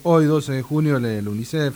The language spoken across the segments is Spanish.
hoy 12 de junio el UNICEF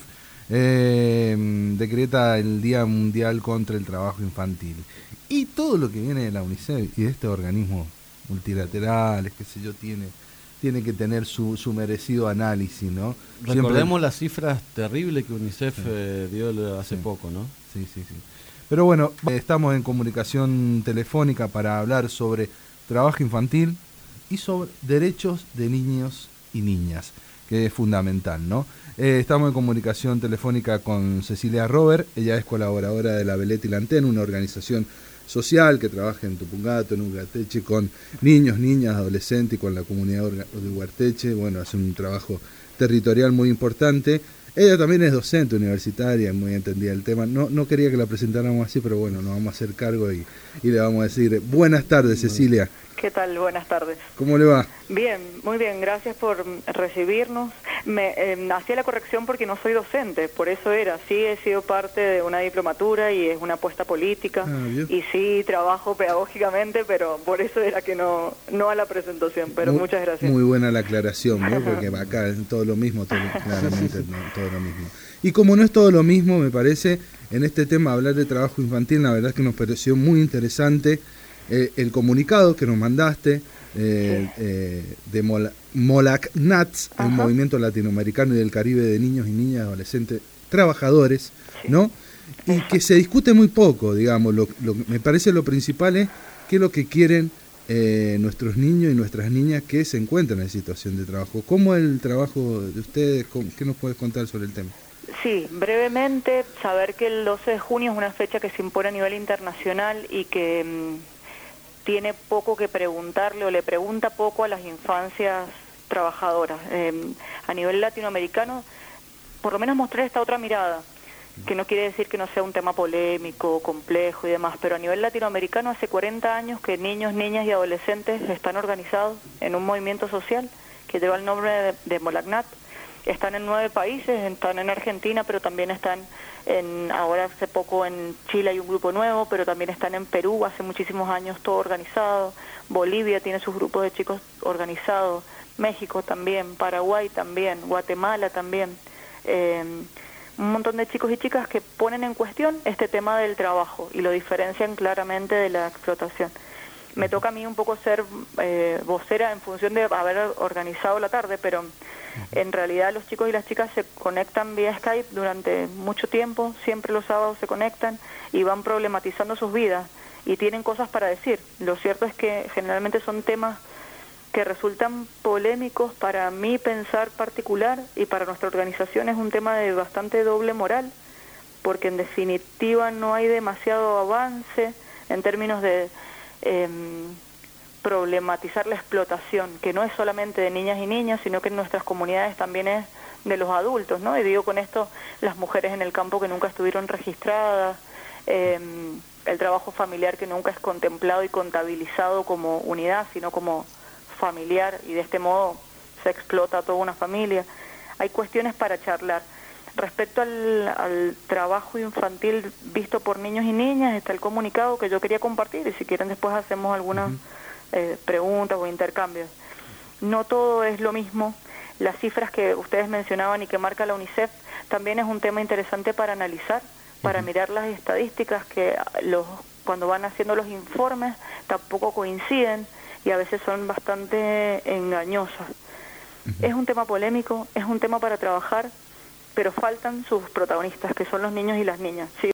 decreta el Día Mundial contra el Trabajo Infantil. Y todo lo que viene de la UNICEF y de estos organismos multilaterales, qué sé yo, tiene que tener su merecido análisis, ¿no? Recordemos las cifras terribles que UNICEF dio hace poco, ¿no? Sí. Pero bueno, estamos en comunicación telefónica para hablar sobre trabajo infantil y sobre derechos de niños y niñas, que es fundamental, ¿no? Estamos en comunicación telefónica con Cecilia Robert. Ella es colaboradora de la Veleta y la Antena, una organización social que trabaja en Tupungato, en Ugarteche, con niños, niñas, adolescentes y con la comunidad de Ugarteche. Bueno, hace un trabajo territorial muy importante. Ella también es docente universitaria, muy entendida el tema. No quería que la presentáramos así, pero bueno, nos vamos a hacer cargo y le vamos a decir buenas tardes, Cecilia. ¿Qué tal? Buenas tardes. ¿Cómo le va? Bien, muy bien, gracias por recibirnos. Hacía la corrección porque no soy docente, por eso sí he sido parte de una diplomatura y es una apuesta política, y sí trabajo pedagógicamente, pero por eso era que no a la presentación, pero muchas gracias. Muy buena la aclaración, ¿no? Porque acá es todo lo mismo, claramente todo lo mismo. Y como no es todo lo mismo, me parece, en este tema hablar de trabajo infantil, la verdad es que nos pareció muy interesante el comunicado que nos mandaste de MOLACNATS, el Movimiento Latinoamericano y del Caribe de Niños y Niñas Adolescentes Trabajadores, ¿no? Y que se discute muy poco, digamos. Me parece lo principal es qué es lo que quieren nuestros niños y nuestras niñas que se encuentran en situación de trabajo. ¿Cómo es el trabajo de ustedes? ¿Qué nos puedes contar sobre el tema? Sí, brevemente, saber que el 12 de junio es una fecha que se impone a nivel internacional y que tiene poco que preguntarle o le pregunta poco a las infancias trabajadoras. A nivel latinoamericano, por lo menos mostrar esta otra mirada, que no quiere decir que no sea un tema polémico, complejo y demás, pero a nivel latinoamericano hace 40 años que niños, niñas y adolescentes están organizados en un movimiento social que lleva el nombre de MOLACNAT. Están en 9 países, están en Argentina, pero también están ahora hace poco en Chile hay un grupo nuevo, pero también están en Perú, hace muchísimos años todo organizado. Bolivia tiene sus grupos de chicos organizados, México también, Paraguay también, Guatemala también. Un montón de chicos y chicas que ponen en cuestión este tema del trabajo y lo diferencian claramente de la explotación. Me toca a mí un poco ser vocera en función de haber organizado la tarde, pero en realidad los chicos y las chicas se conectan vía Skype durante mucho tiempo, siempre los sábados se conectan y van problematizando sus vidas y tienen cosas para decir. Lo cierto es que generalmente son temas que resultan polémicos para mi pensar particular y para nuestra organización es un tema de bastante doble moral, porque en definitiva no hay demasiado avance en términos de problematizar la explotación, que no es solamente de niñas y niños, sino que en nuestras comunidades también es de los adultos, ¿no? Y digo con esto las mujeres en el campo que nunca estuvieron registradas, el trabajo familiar que nunca es contemplado y contabilizado como unidad, sino como familiar, y de este modo se explota a toda una familia. Hay cuestiones para charlar. Respecto al trabajo infantil visto por niños y niñas, está el comunicado que yo quería compartir y si quieren después hacemos algunas preguntas o intercambios. No todo es lo mismo. Las cifras que ustedes mencionaban y que marca la UNICEF también es un tema interesante para analizar, para mirar las estadísticas que cuando van haciendo los informes tampoco coinciden y a veces son bastante engañosas. Es un tema polémico, es un tema para trabajar, pero faltan sus protagonistas, que son los niños y las niñas. Sí.